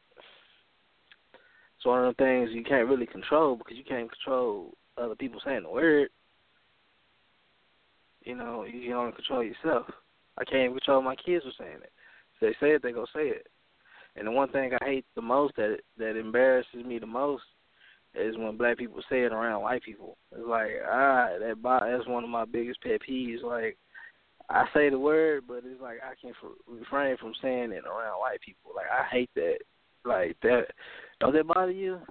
it's one of the things you can't really control because you can't control other people saying the word. You know, you can only control yourself. I can't even control my kids for saying it. If they say it, they go say it. And the one thing I hate the most, that that embarrasses me the most, is when black people say it around white people. It's like, ah, that that's one of my biggest pet peeves. Like, I say the word, but it's like I can refrain from saying it around white people. Like, I hate that. Like, that. Don't that bother you?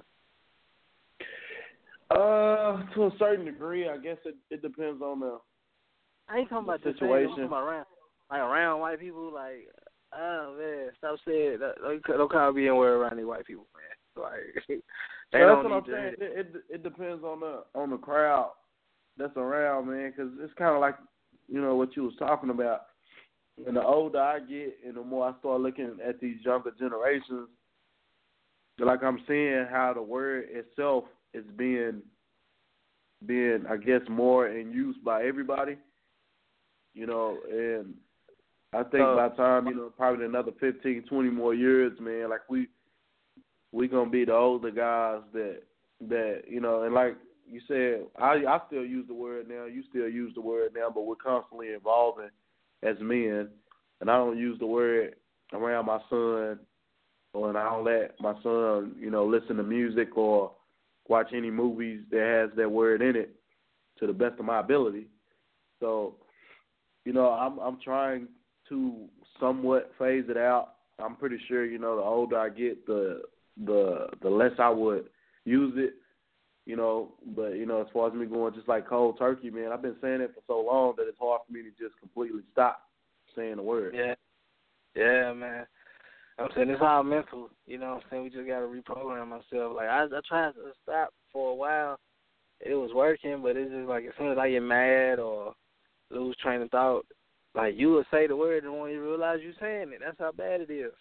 Uh, to a certain degree, I guess it, it depends on the I ain't talking about the situation. I'm talking about around, like around white people. Like, oh man, stop saying that. Don't, don't call me and word around these white people, man. Like, they so don't that's what I'm need saying. to. It, it it depends on the on the crowd that's around, man. Because it's kind of like, you know, what you was talking about. And the older I get, and the more I start looking at these younger generations, like I'm seeing how the word itself is being being, I guess, more in use by everybody. You know, and I think uh, by the time, you know, probably another fifteen, twenty more years, man, like we we gonna be the older guys that that you know, and like you said, I I still use the word now, you still use the word now, but we're constantly evolving as men, and I don't use the word around my son, or and I don't let my son, you know, listen to music or watch any movies that has that word in it to the best of my ability. So, you know, I'm I'm trying to somewhat phase it out. I'm pretty sure, you know, the older I get, the the the less I would use it, you know. But, you know, as far as me going just like cold turkey, man, I've been saying it for so long that it's hard for me to just completely stop saying the word. Yeah, yeah, man. I'm saying it's all mental, you know what I'm saying? We just got to reprogram ourselves. Like, I, I tried to stop for a while. It was working, but it's just like as soon as I get mad or lose train of thought, like, you will say the word and won't even realize you're saying it. That's how bad it is.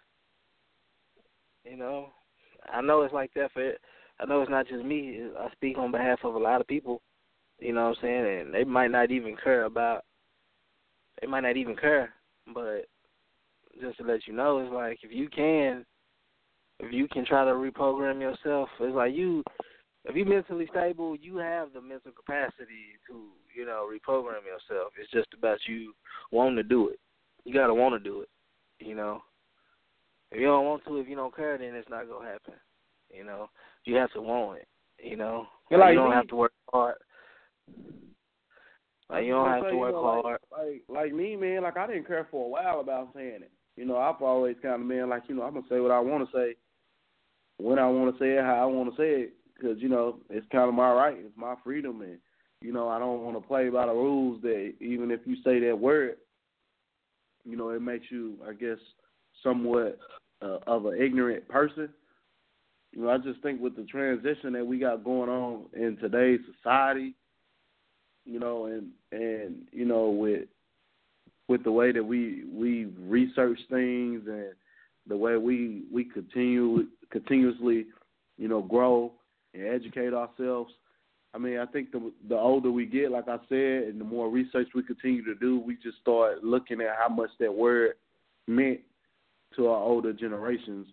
You know? I know it's like that for I know it's not just me. I speak on behalf of a lot of people, you know what I'm saying? And they might not even care about, they might not even care, but just to let you know, it's like if you can, if you can try to reprogram yourself, it's like you, if you're mentally stable, you have the mental capacity to, you know, reprogram yourself. It's just about you wanting to do it. You got to want to do it, you know. If you don't want to, if you don't care, then it's not going to happen, you know. You have to want it, you know. Yeah, like like you don't me, have to work hard. Like, you don't have say, to work you know, hard. Like, like, like me, man, like, I didn't care for a while about saying it. You know, I've always kind of been like, you know, I'm going to say what I want to say, when I want to say it, how I want to say it, because, you know, it's kind of my right. It's my freedom, and, you know, I don't want to play by the rules that even if you say that word, you know, it makes you, I guess, somewhat uh, of an ignorant person. You know, I just think with the transition that we got going on in today's society, you know, and, and you know, with with the way that we we research things and the way we we continue continuously, you know, grow and educate ourselves. I mean, I think the the older we get, like I said, and the more research we continue to do, we just start looking at how much that word meant to our older generations.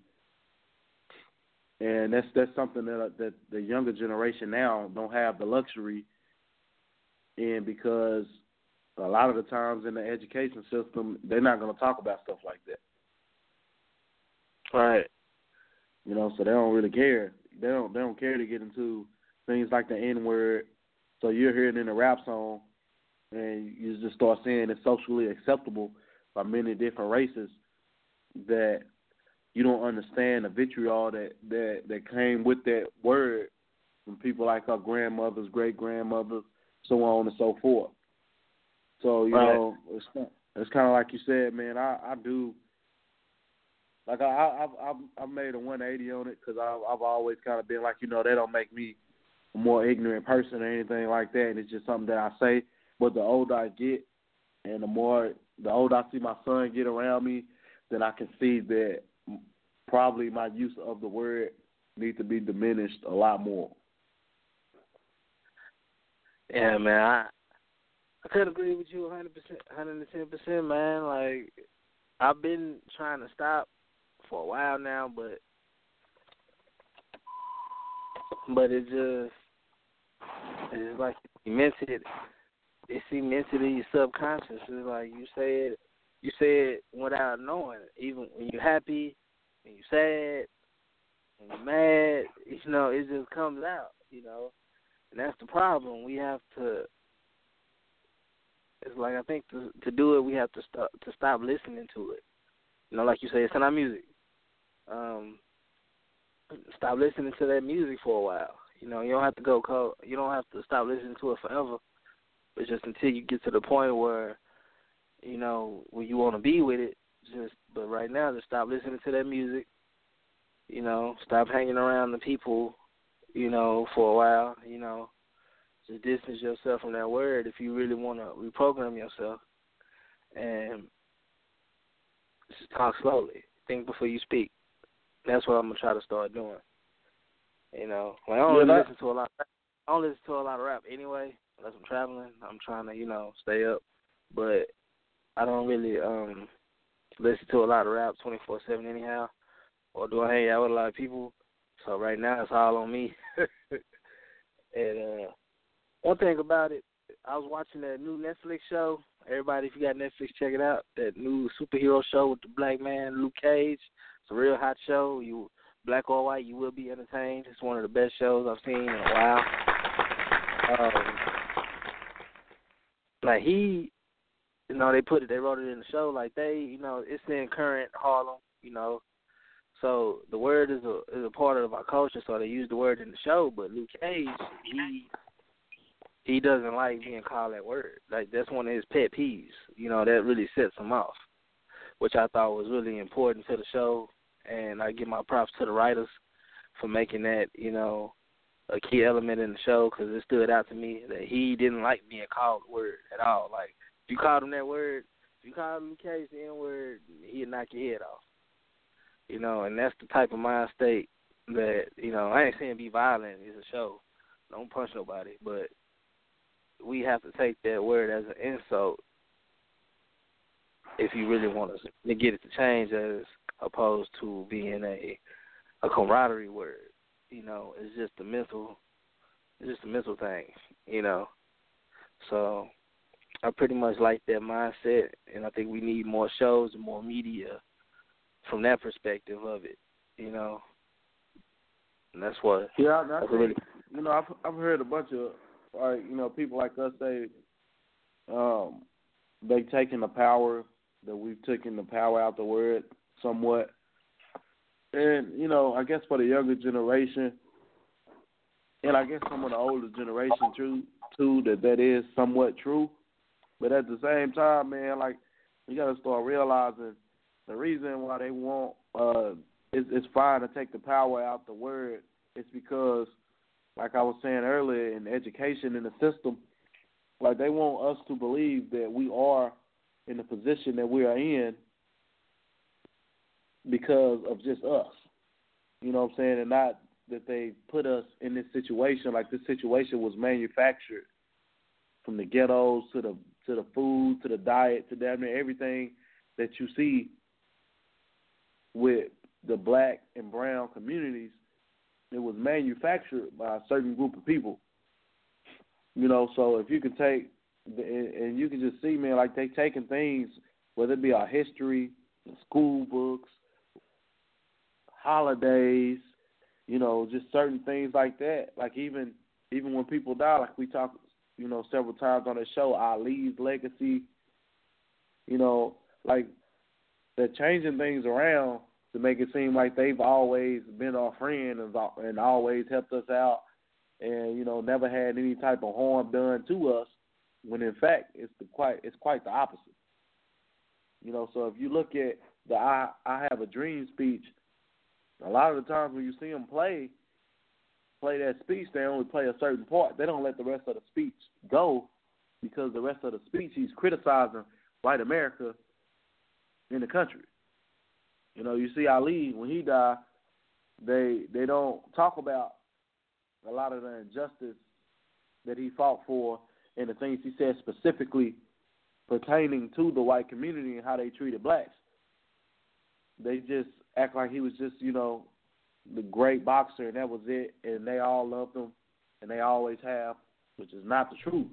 And that's that's something that that the younger generation now don't have the luxury in, because a lot of the times in the education system, they're not going to talk about stuff like that. Right. You know, so they don't really care. They don't they don't care to get into things like the N-word. So you're hearing in a rap song, and you just start saying it's socially acceptable by many different races, that you don't understand the vitriol that, that, that came with that word from people like our grandmothers, great-grandmothers, so on and so forth. So, you right. know, it's, it's kind of like you said, man, I, I do, like I, I, I've, I've made a one eighty on it, because I've always kind of been like, you know, they don't make me a more ignorant person or anything like that, and it's just something that I say. But the older I get, and the more, the older I see my son get around me, then I can see that probably my use of the word needs to be diminished a lot more. Yeah, man, I I could agree with you one hundred percent, one hundred ten percent, man. Like, I've been trying to stop for a while now, but but it just, it's like you mentioned it, it's cemented in your subconscious. It's like you say it, you say it without knowing it. Even when you're happy, when you're sad, when you're mad, you know, it just comes out, you know. And that's the problem. We have to, it's like, I think to, to do it, we have to stop, to stop listening to it. You know, like you say, it's in our music. Um, stop listening to that music for a while. You know, you don't have to go cold. You don't have to stop listening to it forever. But just until you get to the point where, you know, where you want to be with it, just, but right now, just stop listening to that music. You know, stop hanging around the people, you know, for a while, you know. Just distance yourself from that word if you really want to reprogram yourself. And just talk slowly. Think before you speak. That's what I'm going to try to start doing. You know, like, I don't yeah, really that- listen to a lot of, I don't listen to a lot of rap anyway, unless I'm traveling. I'm trying to, you know, stay up. But I don't really um, listen to a lot of rap twenty-four seven anyhow, or do I hang out with a lot of people? So right now it's all on me. And uh, one thing about it, I was watching that new Netflix show. Everybody, if you got Netflix, check it out. That new superhero show with the black man, Luke Cage. It's a real hot show. You black or white, you will be entertained. It's one of the best shows I've seen in a while. Um, like he, you know, they put it, they wrote it in the show. Like they, you know, it's in current Harlem, you know. So the word is a is a part of our culture. So they use the word in the show. But Luke Cage, he he doesn't like being called that word. Like that's one of his pet peeves. You know, that really sets him off, which I thought was really important to the show. And I give my props to the writers for making that, you know, a key element in the show, because it stood out to me that he didn't like being called the word at all. Like, if you called him that word, if you called him Case the N-word, he'd knock your head off. You know, and that's the type of mind state that, you know, I ain't saying be violent. It's a show. Don't punch nobody. But we have to take that word as an insult if you really want to get it to change, as opposed to being a a camaraderie word. You know, it's just a mental, it's just a mental thing. You know, so I pretty much like that mindset, and I think we need more shows and more media from that perspective of it. You know, and that's what. Yeah, that's I really. think, you know, I've I've heard a bunch of like you know people like us say, um, they taking the power that we've taken the power out the word somewhat, and you know I guess for the younger generation, and I guess some of the older generation too, too that that is somewhat true, but at the same time, man, like you got to start realizing the reason why they want uh it's, it's fine to take the power out the word. It's because, like I was saying earlier, in education in the system, like they want us to believe that we are in the position that we are in because of just us. You know what I'm saying? And not that they put us in this situation. Like this situation was manufactured from the ghettos to the to the food to the diet to damn near everything that you see with the black and brown communities. It was manufactured by a certain group of people. You know, so if you can take, and you can just see, man, like they taking things, whether it be our history, school books, holidays, you know, just certain things like that. Like even even when people die, like we talked, you know, several times on the show, Ali's legacy, you know, like they're changing things around to make it seem like they've always been our friend and, and always helped us out and, you know, never had any type of harm done to us, when in fact it's the quite it's quite the opposite. You know, so if you look at the I, I Have a Dream speech, a lot of the times when you see them play, play that speech, they only play a certain part. They don't let the rest of the speech go because the rest of the speech he's criticizing white America in the country. You know, you see Ali, when he died, they they don't talk about a lot of the injustice that he fought for and the things he said specifically pertaining to the white community and how they treated blacks. They just act like he was just, you know, the great boxer and that was it, and they all loved him and they always have, which is not the truth.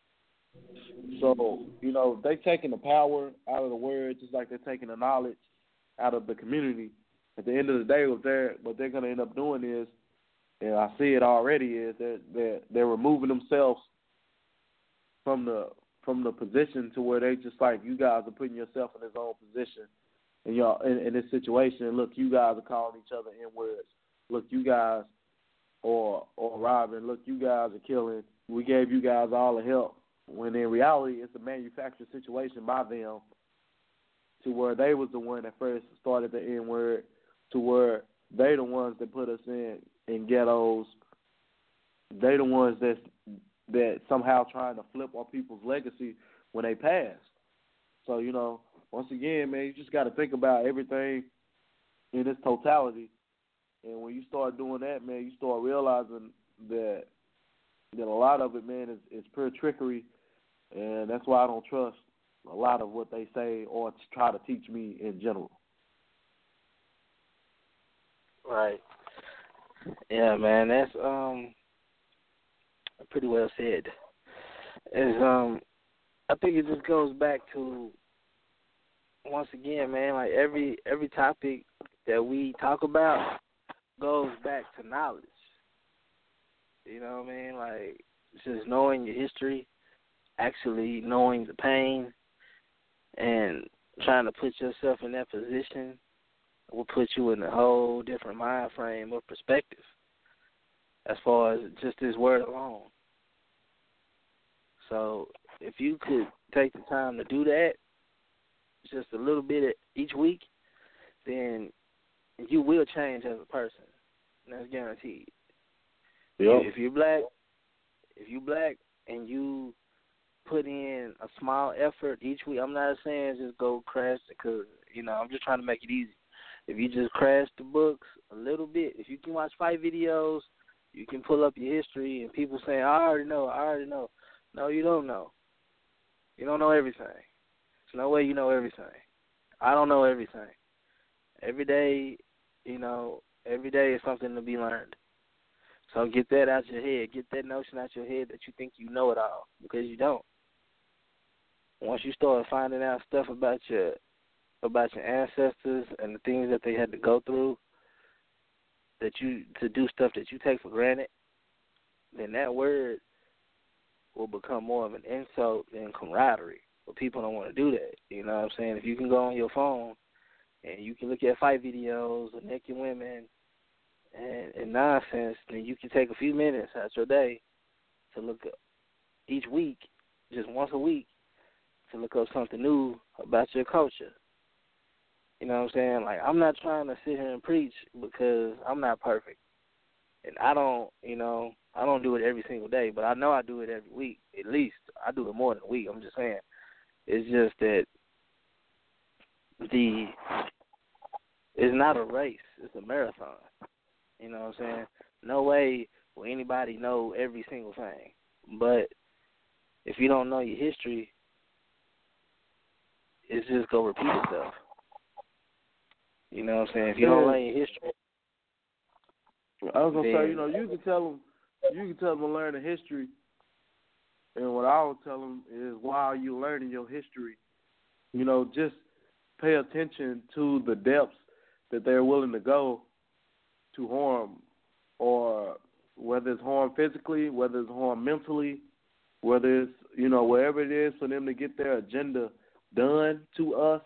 So, you know, they taking the power out of the word just like they're taking the knowledge out of the community. At the end of the day, what they're what they're going to end up doing is, and I see it already, is that they're, they're removing themselves from the from the position to where they just like, you guys are putting yourself in his own position, and y'all in, in this situation. And look, you guys are calling each other N-words. Look, you guys, or or Robin, look, you guys are killing. We gave you guys all the help, when in reality it's a manufactured situation by them, to where they was the one that first started the N-word, to where they the ones that put us in, in ghettos. They the ones that that somehow trying to flip on people's legacy when they pass. So, you know, once again, man, you just got to think about everything in its totality. And when you start doing that, man, you start realizing that that a lot of it, man, is, is pure trickery. And that's why I don't trust a lot of what they say or try to teach me in general. Right. Yeah, man, that's um pretty well said. Is um I think it just goes back to, once again, man, like every every topic that we talk about goes back to knowledge. You know what I mean? Like, just knowing your history, actually knowing the pain, and trying to put yourself in that position will put you in a whole different mind frame or perspective as far as just this word alone. So if you could take the time to do that, just a little bit each week, then you will change as a person. And that's guaranteed. Yep. If you're black, if you black and you put in a small effort each week, I'm not saying just go crash because, you know, I'm just trying to make it easy. If you just crash the books a little bit, if you can watch fight videos, you can pull up your history, and people saying, I already know, I already know. No, you don't know. You don't know everything. There's no way you know everything. I don't know everything. Every day, you know, every day is something to be learned. So get that out your head. Get that notion out your head that you think you know it all, because you don't. Once you start finding out stuff about your about your ancestors and the things that they had to go through, that you to do stuff that you take for granted, then that word will become more of an insult than camaraderie. But people don't want to do that. You know what I'm saying? If you can go on your phone and you can look at fight videos of naked women and, and nonsense, then you can take a few minutes out your day to look up each week, just once a week, to look up something new about your culture. You know what I'm saying? Like, I'm not trying to sit here and preach because I'm not perfect. And I don't, you know, I don't do it every single day, but I know I do it every week, at least. I do it more than a week. I'm just saying. It's just that the it's not a race. It's a marathon. You know what I'm saying? No way will anybody know every single thing. But if you don't know your history, it's just going to repeat itself. You know what I'm saying? If you don't learn your history. I was going to then, say, you know, you can tell them, you can tell them to learn the history. And what I would tell them is, while you're learning your history, you know, just pay attention to the depths that they're willing to go to harm, or whether it's harm physically, whether it's harm mentally, whether it's, you know, wherever it is for them to get their agenda done to us.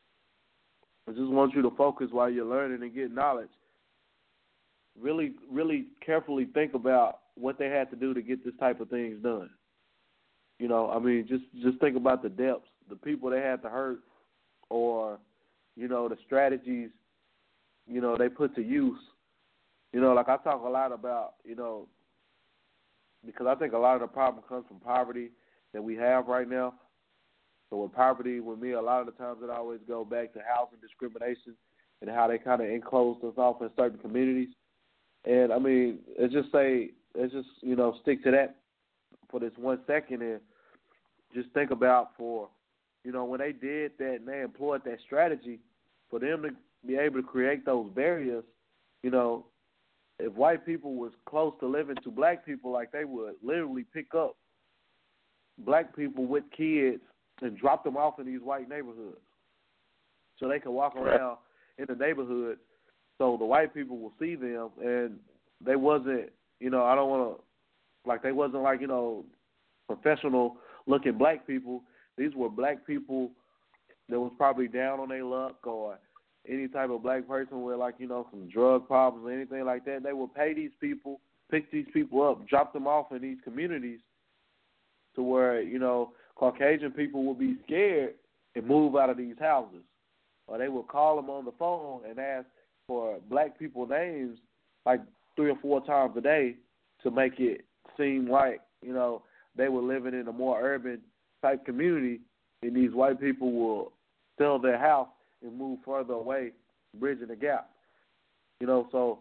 I just want you to focus while you're learning and get knowledge. Really, really carefully think about what they had to do to get this type of things done. You know, I mean, just, just think about the depths, the people they had to hurt, or, you know, the strategies, you know, they put to use. You know, like I talk a lot about, you know, because I think a lot of the problem comes from poverty that we have right now. So with poverty, with me, a lot of the times it always go back to housing discrimination and how they kind of enclosed us off in certain communities. And, I mean, it's just say, it's just, you know, stick to that for this one second and just think about for, you know, when they did that and they employed that strategy, for them to be able to create those barriers, you know, if white people was close to living to black people, like they would literally pick up black people with kids and drop them off in these white neighborhoods so they can walk around in the neighborhood so the white people will see them, and they wasn't, you know, I don't want to, like they wasn't like, you know, professional-looking black people. These were black people that was probably down on their luck, or any type of black person with, like, you know, some drug problems or anything like that. They would pay these people, pick these people up, drop them off in these communities to where, you know, Caucasian people would be scared and move out of these houses. Or they would call them on the phone and ask for black people names like three or four times a day to make it seem like, you know, they were living in a more urban type community, and these white people will sell their house and move further away, bridging the gap. You know, so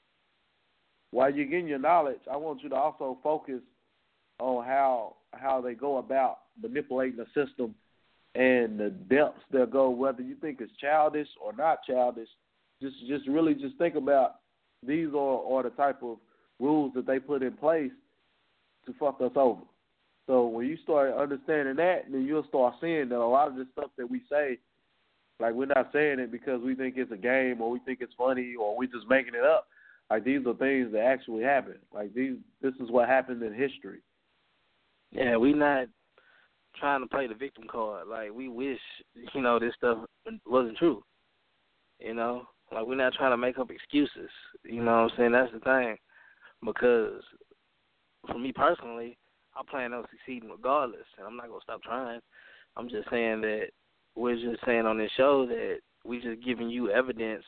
while you're getting your knowledge, I want you to also focus on how how they go about manipulating the system and the depths they'll go, whether you think it's childish or not childish. Just just really just think about these are, are the type of rules that they put in place to fuck us over. So when you start understanding that, then you'll start seeing that a lot of the stuff that we say, like, we're not saying it because we think it's a game or we think it's funny or we're just making it up. Like, these are things that actually happen. Like, these, this is what happened in history. Yeah, we not trying to play the victim card. Like, we wish, you know, this stuff wasn't true. You know? Like, we're not trying to make up excuses. You know what I'm saying? That's the thing. Because for me personally, I plan on succeeding regardless, and I'm not going to stop trying. I'm just saying that we're just saying on this show that we're just giving you evidence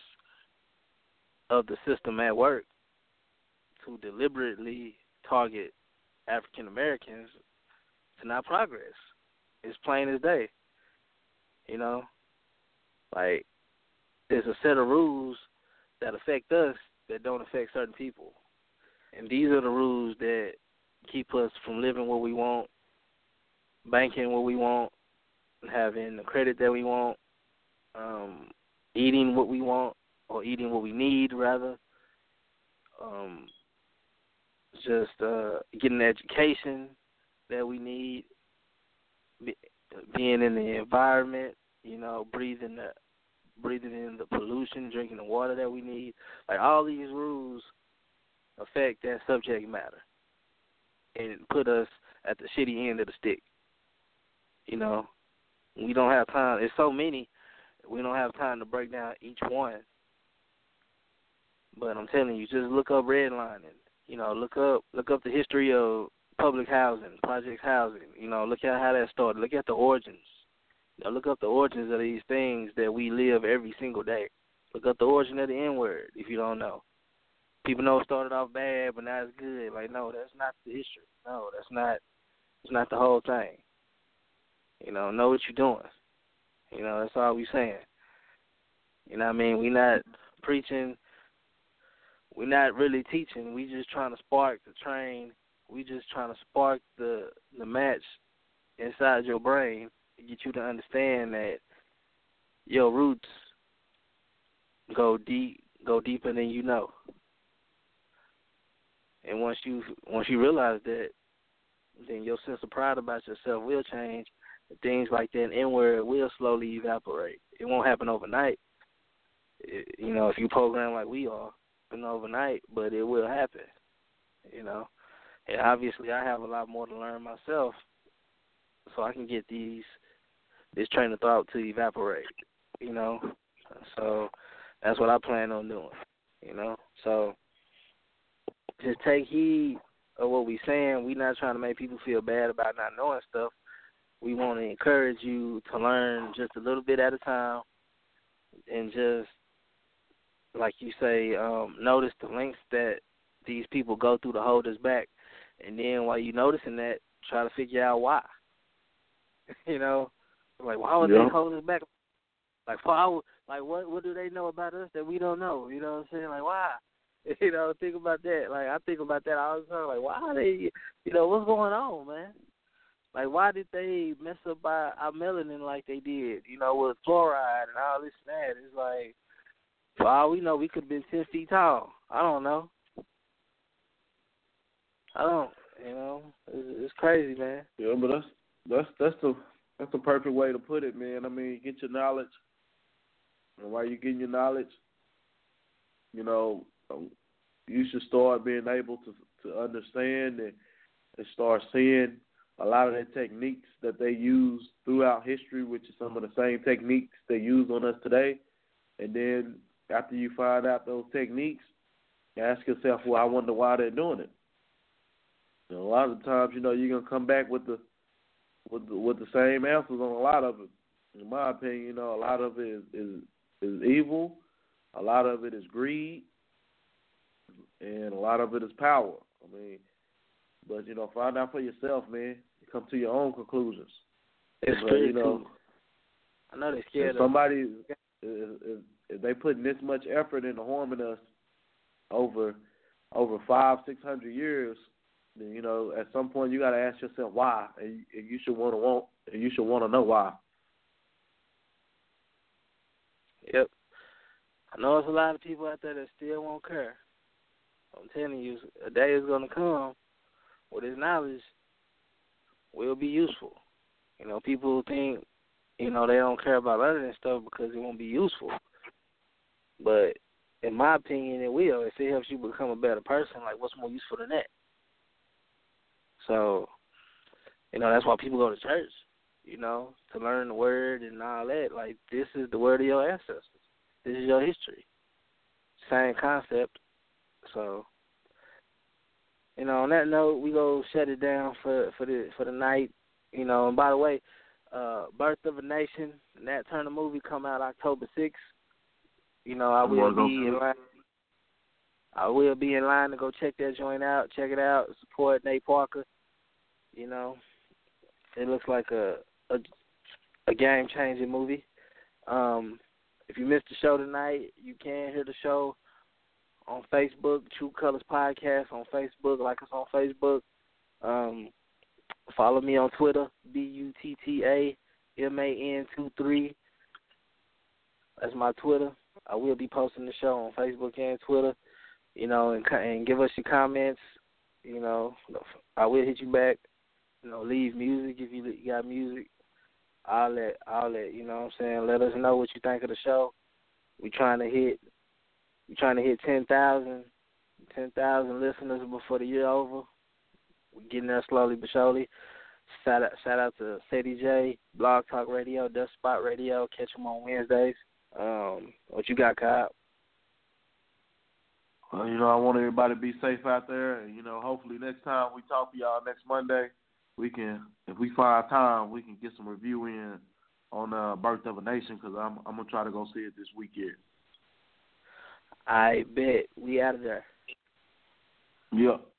of the system at work to deliberately target African Americans to not progress. It's plain as day. You know? Like, there's a set of rules that affect us that don't affect certain people. And these are the rules that keep us from living what we want, banking what we want, having the credit that we want, um, eating what we want or eating what we need, rather, um, just uh, getting the education that we need, be, being in the environment, you know, breathing the breathing in the pollution, drinking the water that we need. Like, all these rules affect that subject matter and put us at the shitty end of the stick. You know, we don't have time. There's so many. We don't have time to break down each one. But I'm telling you, just look up redlining. You know, look up look up the history of public housing, project housing. You know, look at how that started. Look at the origins. You know, look up the origins of these things that we live every single day. Look up the origin of the N-word if you don't know. People know it started off bad, but now it's good. Like, no, that's not the history. No, that's not. It's not the whole thing. You know, know what you're doing. You know, that's all we saying. You know what I mean? We not preaching. We're not really teaching. We just trying to spark the train. We just trying to spark the the match inside your brain to get you to understand that your roots go deep, go deeper than you know. And once you once you realize that, then your sense of pride about yourself will change. Things like that N-word will slowly evaporate. It won't happen overnight. It, you know, if you program like we are, and overnight, but it will happen. You know, and obviously I have a lot more to learn myself, so I can get these this train of thought to evaporate. You know, so that's what I plan on doing. You know, so just take heed of what we're saying. We're not trying to make people feel bad about not knowing stuff. We want to encourage you to learn just a little bit at a time, and just, like you say, um, notice the lengths that these people go through to hold us back. And then while you're noticing that, try to figure out why. You know, like, why would yeah. they hold us back? Like, why, like what what do they know about us that we don't know? You know what I'm saying? Like, why? You know, think about that. Like, I think about that all the time. Like, why are they, you know, what's going on, man? Like, why did they mess up our, our melanin like they did, you know, with fluoride and all this and that? It's like, for all we know, we could have been ten feet tall. I don't know. I don't, you know. It's, it's crazy, man. Yeah, but that's that's that's the that's the perfect way to put it, man. I mean, get your knowledge, and while you're getting your knowledge, you know, you should start being able to to understand and, and start seeing a lot of the techniques that they use throughout history, which is some of the same techniques they use on us today. And then after you find out those techniques, ask yourself, well, I wonder why they're doing it. And a lot of the times, you know, you're gonna come back with the with the, with the same answers on a lot of it. In my opinion, you know, a lot of it is, is is evil, a lot of it is greed, and a lot of it is power. I mean, but you know, find out for yourself, man. Come to your own conclusions. It's but, pretty you know, cool. I know they're scared if of somebody, if, if, if they putting this much effort into harming us over over five, six hundred years, then you know, at some point you got to ask yourself why, and, and you should want to want, and you should want to know why. Yep. I know there's a lot of people out there that still won't care. I'm telling you, a day is going to come where this knowledge will be useful. You know, people think, you know, they don't care about learning stuff because it won't be useful. But in my opinion, it will. If it helps you become a better person, like, what's more useful than that? So, you know, that's why people go to church, you know, to learn the word and all that. Like, this is the word of your ancestors. This is your history. Same concept. So, you know, on that note, we go shut it down for for the for the night. You know, and by the way, uh, Birth of a Nation, Nat Turner movie come out October sixth. You know, I will be in line. I will be in line to go check that joint out. Check it out. Support Nate Parker. You know, it looks like a a, a game changing movie. Um, if you missed the show tonight, you can hear the show on Facebook, True Colors Podcast on Facebook. Like us on Facebook. Um, follow me on Twitter, B U T T A M A N two three. That's my Twitter. I will be posting the show on Facebook and Twitter. You know, and, and give us your comments. You know, I will hit you back. You know, leave music if you, you got music. I'll let, I'll let, you know what I'm saying, let us know what you think of the show. We trying to hit, we trying to hit ten thousand, ten thousand listeners before the year over. We're getting there slowly but surely. Shout out, shout out to C D J, Blog Talk Radio, Dust Spot Radio. Catch them on Wednesdays. Um, what you got, Kyle? Well, you know, I want everybody to be safe out there, and, you know, hopefully next time we talk to y'all next Monday, we can, if we find time, we can get some review in on uh, Birth of a Nation, because I'm, I'm going to try to go see it this weekend. I bet. We out of there. Yep.